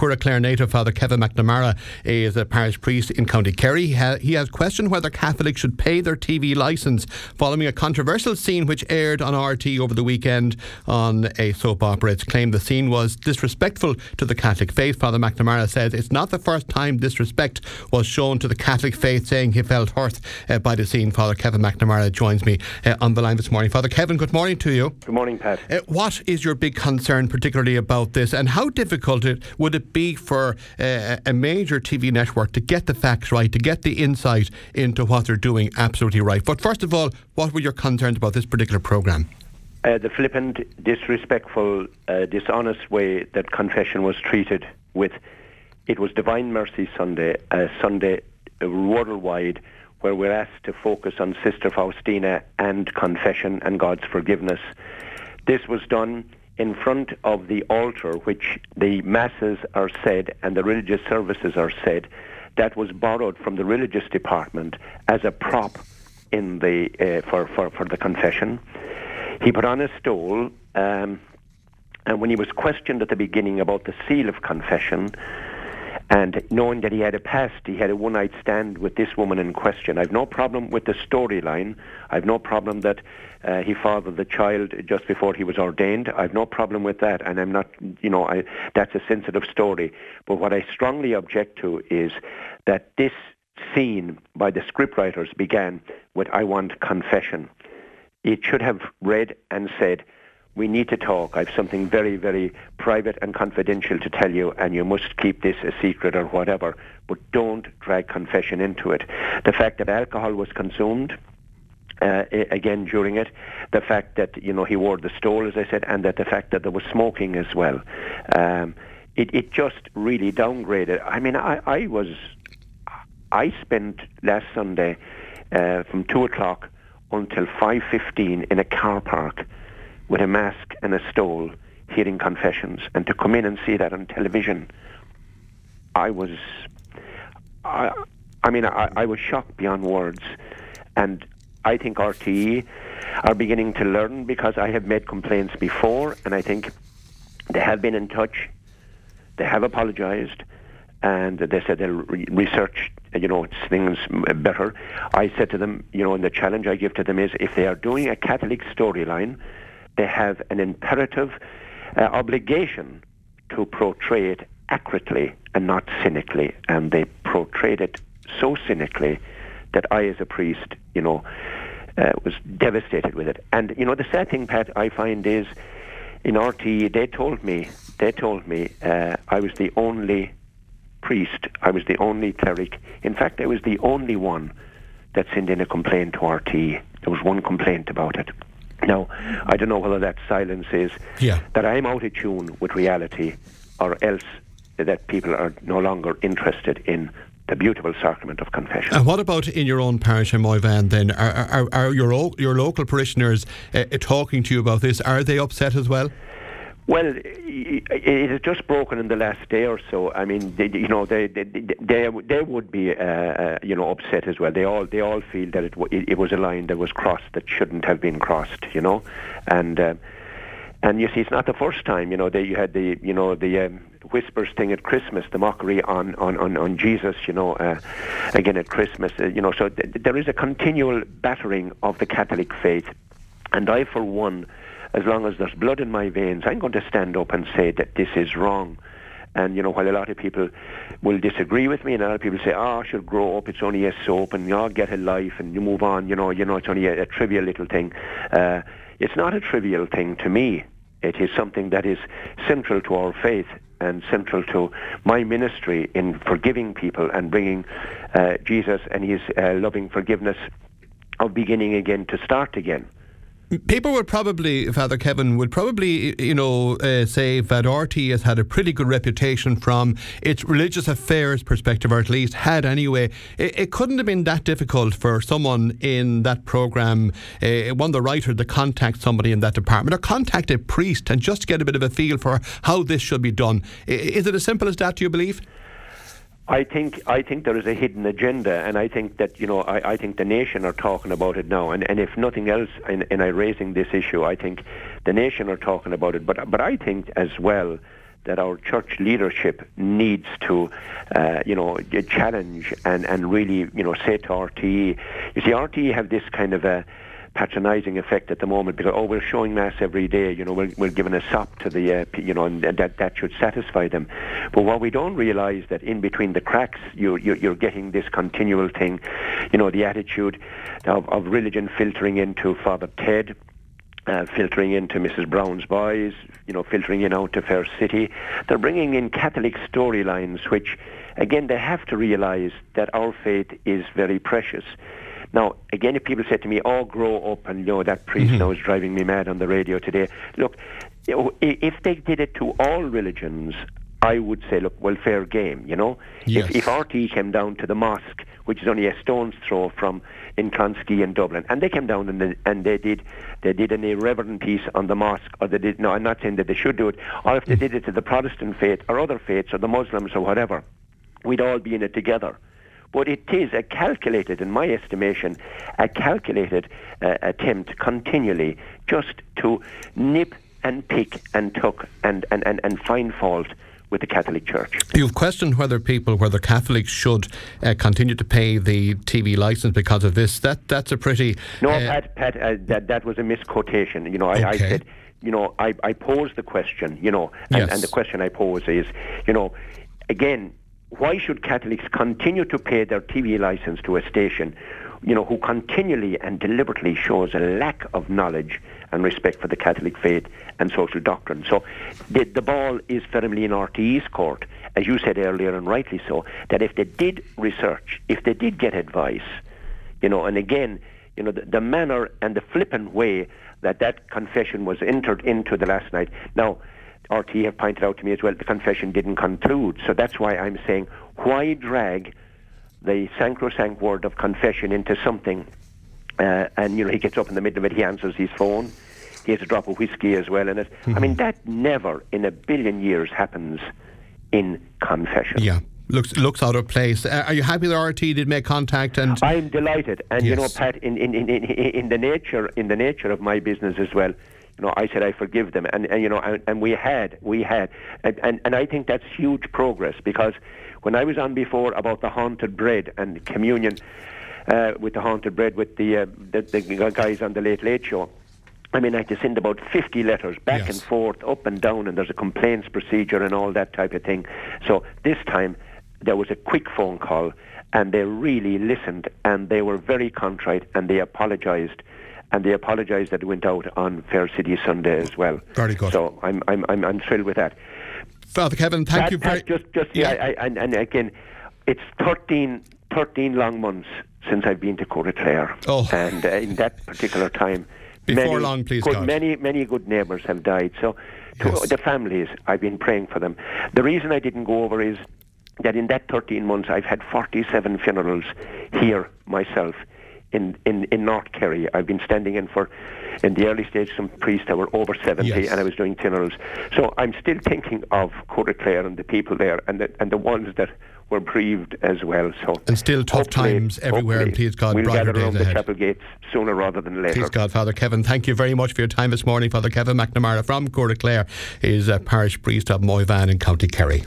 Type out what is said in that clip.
Curraclare native, Father Kevin McNamara, is a parish priest in County Kerry. He has questioned whether Catholics should pay their TV licence following a controversial scene which aired on RT over the weekend on a soap opera. It's claimed the scene was disrespectful to the Catholic faith. Father McNamara says it's not the first time disrespect was shown to the Catholic faith, saying he felt hurt by the scene. Father Kevin McNamara joins me on the line this morning. Father Kevin, good morning to you. Good morning, Pat. What is your big concern particularly about this, and how difficult would it be for a major TV network to get the facts right, to get the insight into what they're doing absolutely right? But first of all, what were your concerns about this particular programme? The flippant, disrespectful, dishonest way that confession was treated with. It was Divine Mercy Sunday, Sunday worldwide, where we're asked to focus on Sister Faustina and confession and God's forgiveness. This was done in front of the altar, which the masses are said and the religious services are said. That was borrowed from the religious department as a prop in the for the confession. He put on a stole, and when he was questioned at the beginning about the seal of confession, and knowing that he had a past, he had a one-night stand with this woman in question. I've no problem with the storyline. I've no problem that he fathered the child just before he was ordained. I've no problem with that, and I'm not, that's a sensitive story. But what I strongly object to is that this scene by the scriptwriters began with, "I want confession." It should have read and said, "We need to talk. I have something very, very private and confidential to tell you, and you must keep this a secret," or whatever. But don't drag confession into it. The fact that alcohol was consumed, again during it, the fact that he wore the stole, as I said, and that the fact that there was smoking as well, it just really downgraded. I mean, I spent last Sunday from 2:00 until 5:15 in a car park with a mask and a stole, hearing confessions, and to come in and see that on television, I was shocked beyond words. And I think RTE are beginning to learn, because I have made complaints before, and I think they have been in touch, they have apologised, and they said they'll research things better. I said to them, and the challenge I give to them is, if they are doing a Catholic storyline, they have an imperative obligation to portray it accurately and not cynically. And they portrayed it so cynically that I, as a priest, was devastated with it. And, the sad thing, Pat, I find is, in RTE, they told me I was the only priest, I was the only cleric. In fact, I was the only one that sent in a complaint to RTE. There was one complaint about it. Now, I don't know whether that silence is that I'm out of tune with reality, or else that people are no longer interested in the beautiful sacrament of confession. And what about in your own parish in Moyvan then? Are your local parishioners talking to you about this? Are they upset as well? Well, it has just broken in the last day or so. I mean, they would be, upset as well. They all feel that it was a line that was crossed that shouldn't have been crossed. And you see, it's not the first time. You had the whispers thing at Christmas, the mockery on Jesus. Again at Christmas. So there is a continual battering of the Catholic faith, and I, for one, as long as there's blood in my veins, I'm going to stand up and say that this is wrong. And, while a lot of people will disagree with me, and a lot of people say, I should grow up, it's only a soap, and get a life, and you move on, it's only a trivial little thing. It's not a trivial thing to me. It is something that is central to our faith and central to my ministry in forgiving people and bringing Jesus and his loving forgiveness of beginning again to start again. People would probably, Father Kevin, say that RT has had a pretty good reputation from its religious affairs perspective, or at least had anyway. It couldn't have been that difficult for someone in that programme, one of the writers, to contact somebody in that department, or contact a priest and just get a bit of a feel for how this should be done. Is it as simple as that, do you believe? I think there is a hidden agenda, and I think that I think the nation are talking about it now, and if nothing else, in raising this issue, I think the nation are talking about it. But I think as well that our church leadership needs to, challenge and really, say to RTE. You see, RTE have this kind of a patronising effect at the moment because we're showing mass every day. We're giving a sop to the and that should satisfy them. But what we don't realise that in between the cracks, you're getting this continual thing. The attitude of religion filtering into Father Ted. Filtering into Mrs. Brown's Boys, filtering in out to Fair City. They're bringing in Catholic storylines, which, again, they have to realise that our faith is very precious. Now, again, if people say to me, grow up, and, that priest now is driving me mad on the radio today. Look, if they did it to all religions, I would say, look, well, fair game, Yes. If RTE came down to the mosque, which is only a stone's throw from in Clonskeagh in Dublin, and they came down and they did an irreverent piece on the mosque, or they did, no, I'm not saying that they should do it, or if they did it to the Protestant faith or other faiths or the Muslims or whatever, we'd all be in it together. But it is a calculated, in my estimation, attempt continually just to nip and pick and tuck and find fault with the Catholic Church. You've questioned whether Catholics should continue to pay the TV licence because of this. That's a pretty... No, Pat, that was a misquotation. Okay. I said, I posed the question, and the question I pose is, again, why should Catholics continue to pay their TV licence to a station, who continually and deliberately shows a lack of knowledge and respect for the Catholic faith and social doctrine? So the ball is firmly in RTE's court, as you said earlier, and rightly so, that if they did research, if they did get advice, and again, the manner and the flippant way that confession was entered into the last night. Now, RTE have pointed out to me as well, the confession didn't conclude. So that's why I'm saying, why drag the sacrosanct word of confession into something? And, he gets up in the middle of it, he answers his phone, he has a drop of whiskey as well in it. I mean, that never in a billion years happens in confession. Yeah. Looks out of place. Are you happy that RTE did make contact? And I'm delighted. And, yes. Pat, in the nature of my business as well, I said I forgive them, and we had, and I think that's huge progress, because when I was on before about the haunted bread and communion with the haunted bread with the guys on the Late Late Show, I mean, I had to send about 50 letters back and forth, up and down, and there's a complaints procedure and all that type of thing. So this time there was a quick phone call, and they really listened, and they were very contrite, and they apologised. And they apologised that it went out on Fair City Sunday as well. Very good. So I'm thrilled with that. Father Kevin, thank you very much. And again, it's 13 long months since I've been to Coire Clare. Oh. And in that particular time, many good neighbours have died. So to the families, I've been praying for them. The reason I didn't go over is that in that 13 months, I've had 47 funerals here myself. In North Kerry. I've been standing in the early stage, some priests that were over 70, and I was doing funerals. So I'm still thinking of Coire Clare and the people there, and the ones that were bereaved as well. So and still tough times everywhere, and please God, we'll brighter gather days around ahead. the chapel gates sooner rather than later. Please God, Father Kevin, thank you very much for your time this morning. Father Kevin McNamara from Coire Clare is a parish priest of Moyvan in County Kerry.